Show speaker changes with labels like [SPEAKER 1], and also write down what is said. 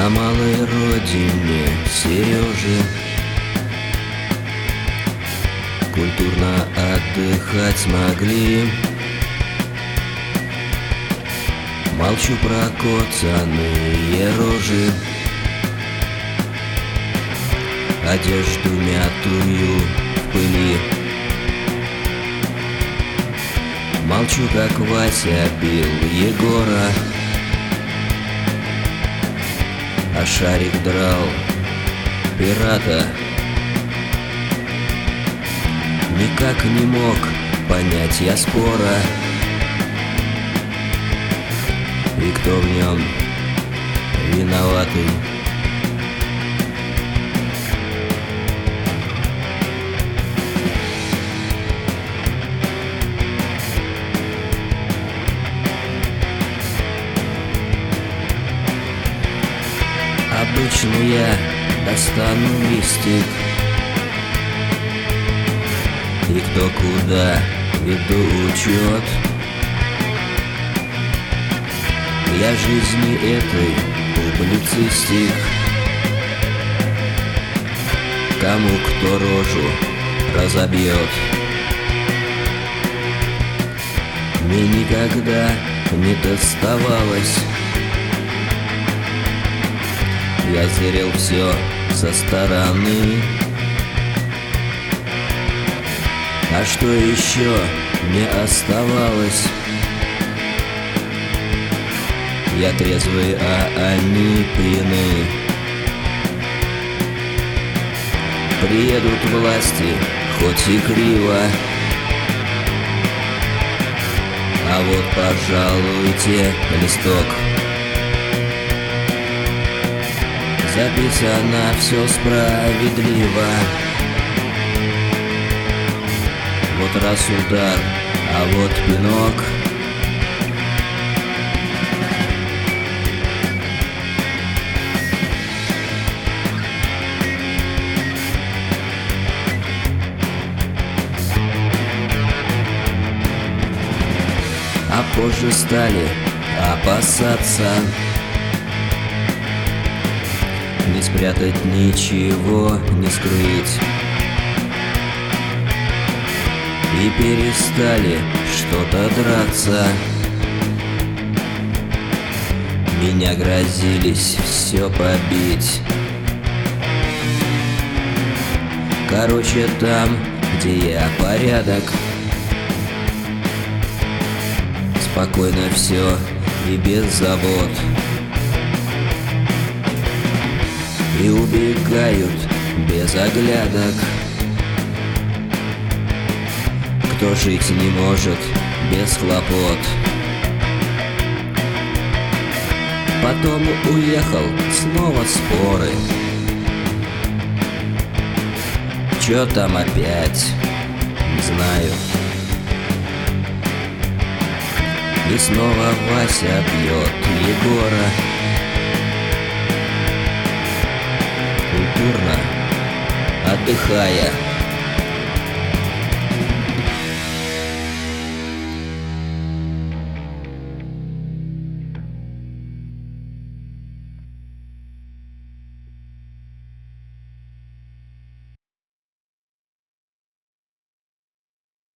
[SPEAKER 1] На малой родине Сережи культурно отдыхать смогли. Молчу про коцаные рожи, одежду мятую в пыли. Молчу, как Вася бил Егора, а Шарик драл пирата. Никак не мог понять я спора, и кто в нем виноватый. Обычно я достану листик, и кто куда веду учет. Для жизни этой публицистик, кому кто рожу разобьет. Мне никогда не доставалось, я зрел все со стороны. А что еще мне оставалось? Я трезвый, а они пьяны. Приедут власти, хоть и криво, а вот, пожалуйте, листок. Записано все справедливо. Вот раз удар, а вот пинок. А позже стали опасаться, не спрятать ничего, не скрыть. И перестали что-то драться. Меня грозились все побить. Короче, там, где я порядок, спокойно все и без забот. И убегают без оглядок, кто жить не может без хлопот. Потом уехал, снова споры. Чё там опять, не знаю. И снова Вася бьет Егора. Культурно отдыхая.